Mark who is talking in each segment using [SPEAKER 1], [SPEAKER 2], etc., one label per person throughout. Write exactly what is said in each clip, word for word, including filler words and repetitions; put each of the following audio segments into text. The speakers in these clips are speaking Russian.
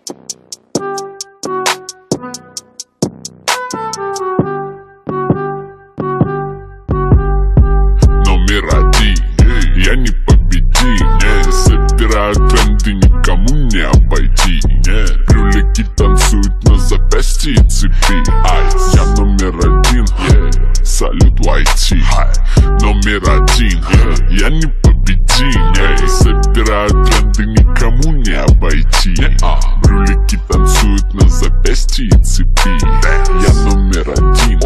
[SPEAKER 1] Номер один, я не победим, не собираю тренды, никому не обойти, не. Брюлики танцуют на запястье и цепи. Ай, я номер один, yeah. Салют уай ти. Номер один, yeah. Я не победим, не собираю тренды, никому не обойти, yeah. Брюлики танцуют на запястье и цепи. Я номер один,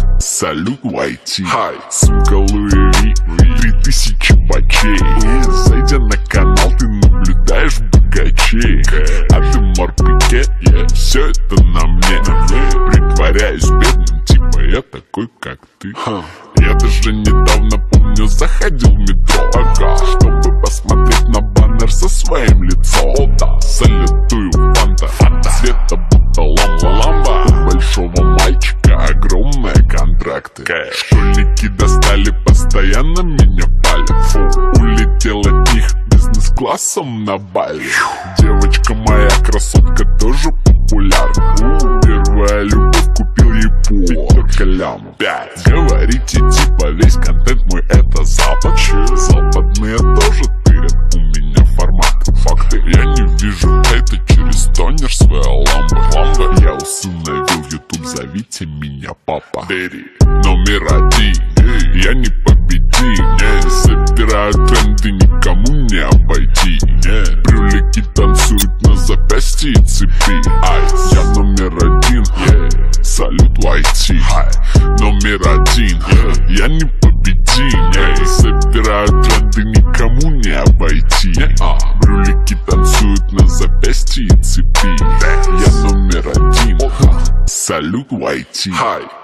[SPEAKER 1] салют уай ти. Сумка Луи, три тысячи бачей. Зайдя на канал, ты наблюдаешь богачей. А ты морпике, yeah. Все это на мне. Притворяюсь бедным, типа я такой, как ты. Я даже недавно, помню, заходил в метро, ага, чтобы посмотреть на баннер со своим лицом. О да, салютую фанта, цвета будто ламба. У большого мальчика огромные контракты. Школьники достали, постоянно меня палят. Фу, улетел от них бизнес-классом на Бали. Девочка моя красотка тоже популярна. Первая любовь, купил ей пол, только лям пять. Говорите, типа весь контент мой это запад. Западные тоже тырят, у меня формат. Факты, я не вижу это через тонер своей ламбы. Ламбы, я усыновил ютуб, зовите меня папа. Дэри, номер один, я не победим, не собираю тренды, никому не обойти, не. Брюлики танцуют на запястье и цепи. Ай, я номер один, yeah. Салют уай ти. Номер один, yeah. Я не победим, не собираю тренды, никому не обойти, yeah. Брюлики танцуют на запястье и цепи. Я номер один, салют уай ти.